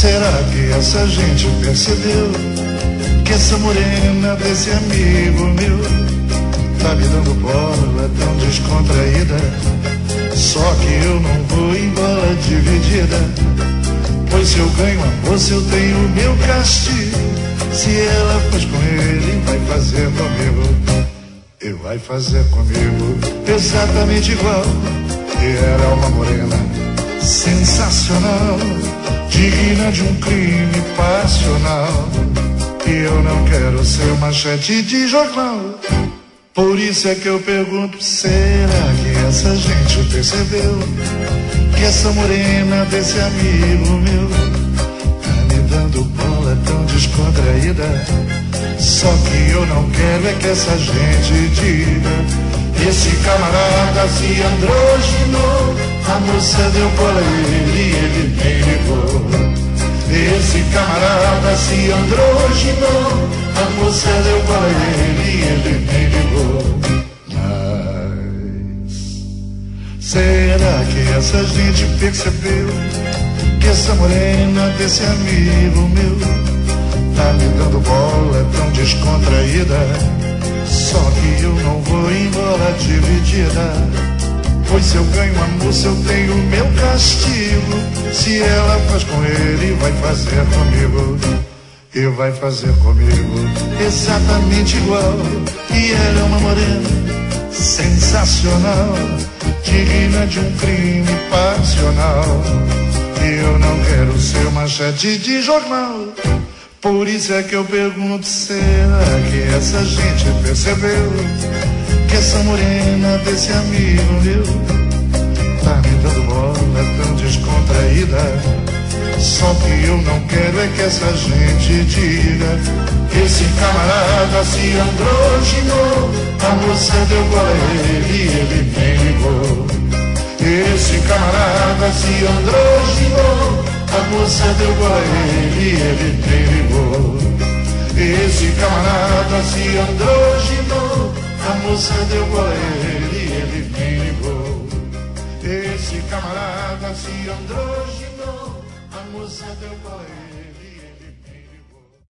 Será que essa gente percebeu que essa morena desse amigo meu tá me dando bola tão descontraída? Só que eu não vou em bola dividida, pois se eu ganho a moça eu tenho o meu castigo. Se ela faz com ele, vai fazer comigo, e vai fazer comigo exatamente igual. E era uma morena sensacional, digna de um crime passional. E eu não quero ser manchete de jornal. Por isso é que eu pergunto, será que essa gente percebeu que essa morena desse amigo meu tá me dando bola tão descontraída? Só que eu não quero é que essa gente diga: esse camarada se androginou, a moça deu bola a ele e ele nem ligou. Esse camarada se androginou, a moça deu bola a ele e ele nem ligou. Mas será que essa gente percebeu que essa morena desse amigo meu tá me dando bola tão descontraída? Só que eu não vou em bola dividida, pois se eu ganho a moça eu tenho o meu castigo. Se ela faz com ele, vai fazer comigo, e vai fazer comigo exatamente igual. E ela é uma morena sensacional, digna de um crime passional. E eu não quero ser manchete de jornal. Por isso é que eu pergunto, será que essa gente percebeu que essa morena desse amigo meu tá me dando bola tão descontraída? Só que eu não quero é que essa gente diga: esse camarada se androginou, a moça deu bola a ele e ele nem ligou. Esse camarada se androginou, a moça deu bola a ele e ele nem ligou. Esse camarada se androginou, a moça deu bola a ele e ele nem ligou. Esse camarada se androginou, a moça deu bola a ele.